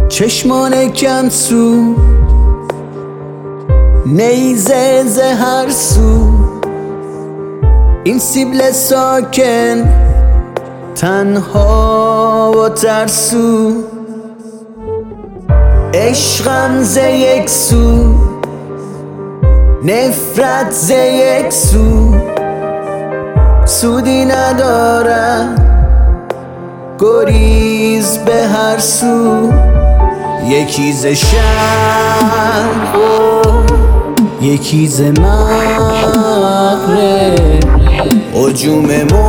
چشمان کنسو نیزه ز هر سو، این سیبل ساکن تنها و ترسو. عشقم ز یک سو، نفرت ز یک سو، سودی ندارد گریز به هر سو. یکی ز شرق و یکی ز مغرب، هجوم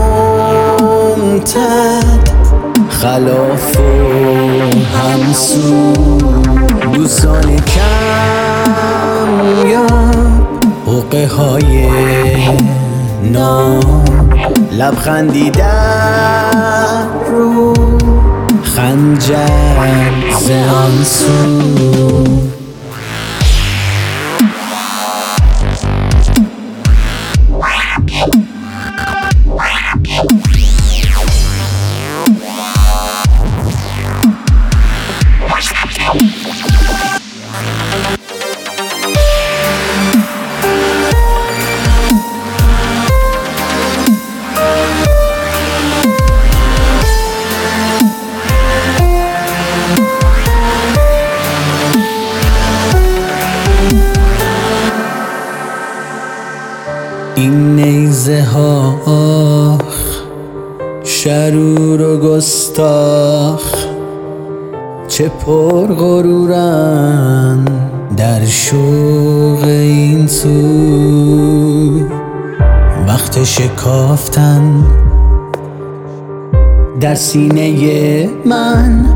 ممتد خلاف و همسو. دوستان کمیاب، حقه های نام، لبخندی در رو، خنجر ز آن سو. این نیزه ها شرور و گستاخ، چه پر غرورن در شوق این سو. وقت شکافتن در سینه من،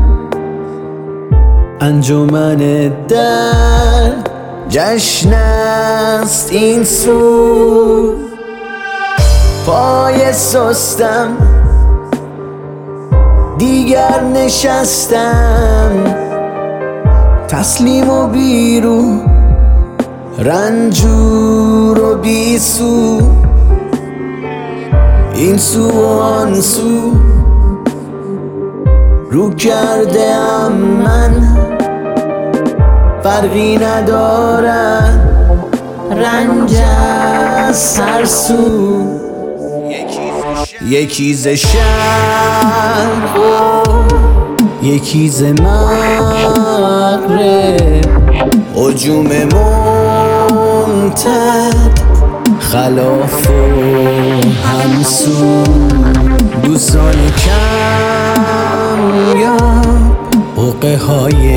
انجمن درد جشن است این سو. پای سستم دیگر نشستم، تسلیم و بیرو، رنجور و بی سو. این سو و آن سو رو کرده ام من، فرقی ندارد رنج از هر سو. یکی ز شرق و یکی ز مغرب، هجوم ممتد خلاف و همسو. دوستان کمیاب، حقه های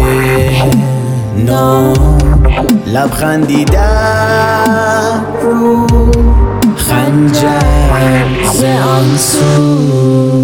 نام، لبخندی در رو، خنجر ز آن سو.